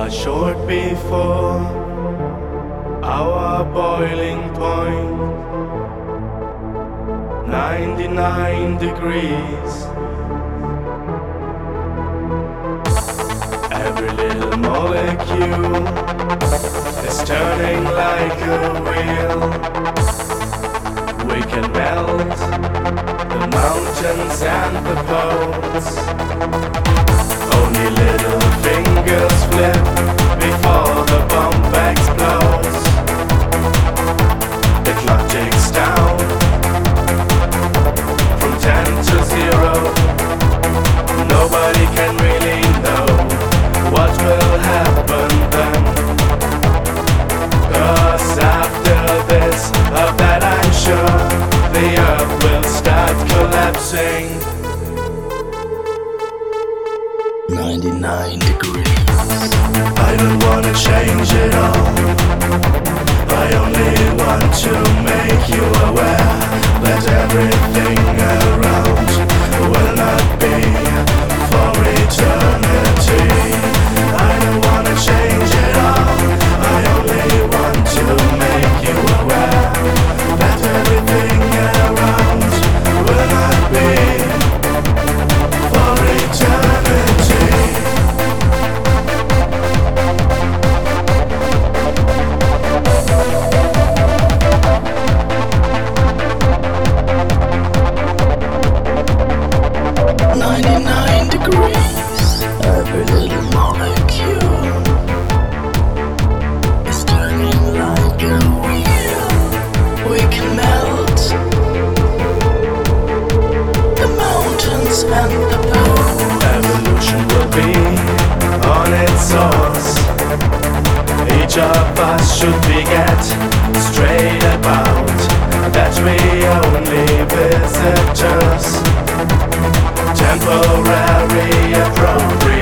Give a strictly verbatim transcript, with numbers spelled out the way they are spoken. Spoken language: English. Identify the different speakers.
Speaker 1: are short before our boiling point. ninety-nine degrees. Every little molecule is turning like a wheel. We can melt the mountains and the poles. Only little fingers flip before the bomb explodes. The clock ticks down from ten to zero. Nobody can really know what will happen then. 'Cause after this, of that I'm sure, the earth will start collapsing.
Speaker 2: ninety-nine degrees.
Speaker 1: I don't wanna change it all. I only want to make you aware that everything around will not be for eternity. I don't wanna change it all. I only want to make you aware that everything around will not be for eternity.
Speaker 2: ninety-nine degrees. Every little molecule is turning like a wheel. We can melt the mountains and the poles.
Speaker 1: Evolution will be on its source. Each of us should be get straight about that we only visitors, temporary appropriate.